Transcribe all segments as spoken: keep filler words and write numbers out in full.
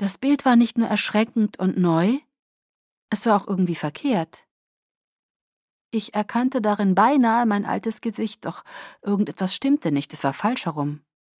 Das Bild war nicht nur erschreckend und neu, es war auch irgendwie verkehrt. Ich erkannte darin beinahe mein altes Gesicht, doch irgendetwas stimmte nicht, es war falsch herum.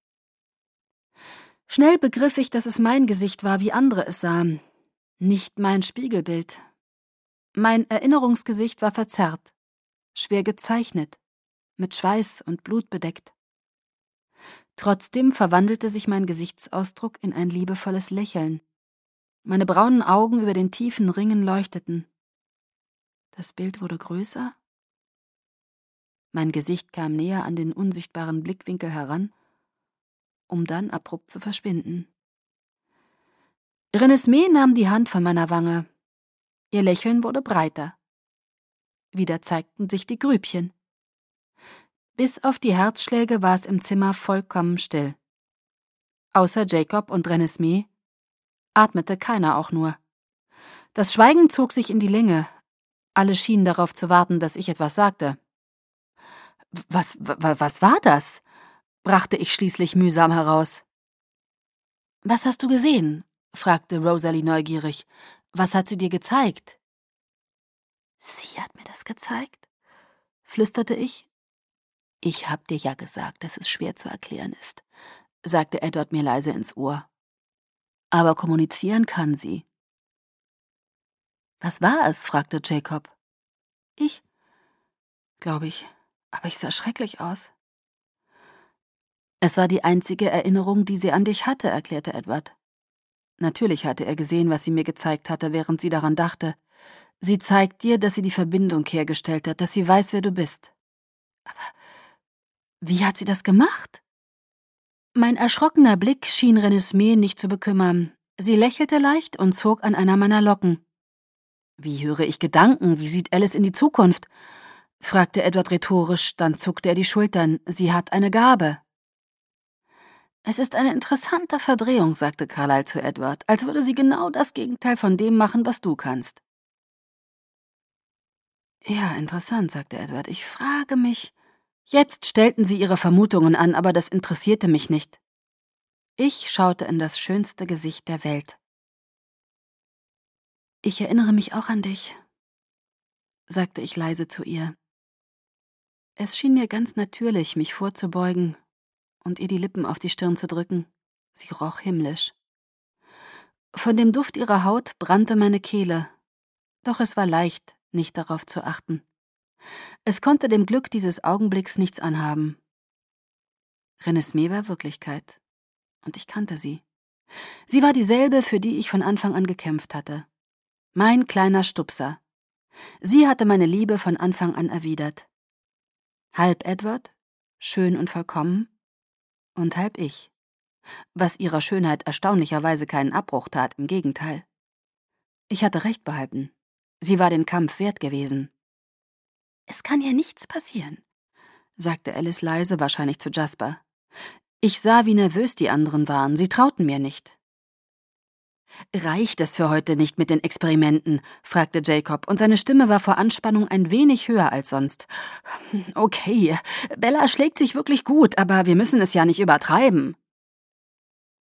Schnell begriff ich, dass es mein Gesicht war, wie andere es sahen, nicht mein Spiegelbild. Mein Erinnerungsgesicht war verzerrt, schwer gezeichnet, mit Schweiß und Blut bedeckt. Trotzdem verwandelte sich mein Gesichtsausdruck in ein liebevolles Lächeln. Meine braunen Augen über den tiefen Ringen leuchteten. Das Bild wurde größer. Mein Gesicht kam näher an den unsichtbaren Blickwinkel heran, um dann abrupt zu verschwinden. Renesmee nahm die Hand von meiner Wange. Ihr Lächeln wurde breiter. Wieder zeigten sich die Grübchen. Bis auf die Herzschläge war es im Zimmer vollkommen still. Außer Jacob und Renesmee atmete keiner auch nur. Das Schweigen zog sich in die Länge. Alle schienen darauf zu warten, dass ich etwas sagte. Was, was, was war das? Brachte ich schließlich mühsam heraus. Was hast du gesehen? Fragte Rosalie neugierig. Was hat sie dir gezeigt? Sie hat mir das gezeigt, flüsterte ich. Ich hab dir ja gesagt, dass es schwer zu erklären ist, sagte Edward mir leise ins Ohr. Aber kommunizieren kann sie. Was war es? Fragte Jacob. Ich, glaube ich, aber ich sah schrecklich aus. Es war die einzige Erinnerung, die sie an dich hatte, erklärte Edward. Natürlich hatte er gesehen, was sie mir gezeigt hatte, während sie daran dachte. Sie zeigt dir, dass sie die Verbindung hergestellt hat, dass sie weiß, wer du bist. Aber wie hat sie das gemacht? Mein erschrockener Blick schien Renesmee nicht zu bekümmern. Sie lächelte leicht und zog an einer meiner Locken. Wie höre ich Gedanken? Wie sieht Alice in die Zukunft? Fragte Edward rhetorisch, dann zuckte er die Schultern. Sie hat eine Gabe. Es ist eine interessante Verdrehung, sagte Carlyle zu Edward, als würde sie genau das Gegenteil von dem machen, was du kannst. Ja, interessant, sagte Edward. Ich frage mich... Jetzt stellten sie ihre Vermutungen an, aber das interessierte mich nicht. Ich schaute in das schönste Gesicht der Welt. Ich erinnere mich auch an dich, sagte ich leise zu ihr. Es schien mir ganz natürlich, mich vorzubeugen und ihr die Lippen auf die Stirn zu drücken. Sie roch himmlisch. Von dem Duft ihrer Haut brannte meine Kehle, doch es war leicht, nicht darauf zu achten. Es konnte dem Glück dieses Augenblicks nichts anhaben. Renesmee war Wirklichkeit, und ich kannte sie. Sie war dieselbe, für die ich von Anfang an gekämpft hatte. Mein kleiner Stupser. Sie hatte meine Liebe von Anfang an erwidert. Halb Edward, schön und vollkommen, und halb ich, was ihrer Schönheit erstaunlicherweise keinen Abbruch tat, im Gegenteil. Ich hatte recht behalten. Sie war den Kampf wert gewesen. »Es kann ihr nichts passieren«, sagte Alice leise, wahrscheinlich zu Jasper. Ich sah, wie nervös die anderen waren. Sie trauten mir nicht. »Reicht es für heute nicht mit den Experimenten?« fragte Jacob, und seine Stimme war vor Anspannung ein wenig höher als sonst. »Okay, Bella schlägt sich wirklich gut, aber wir müssen es ja nicht übertreiben.«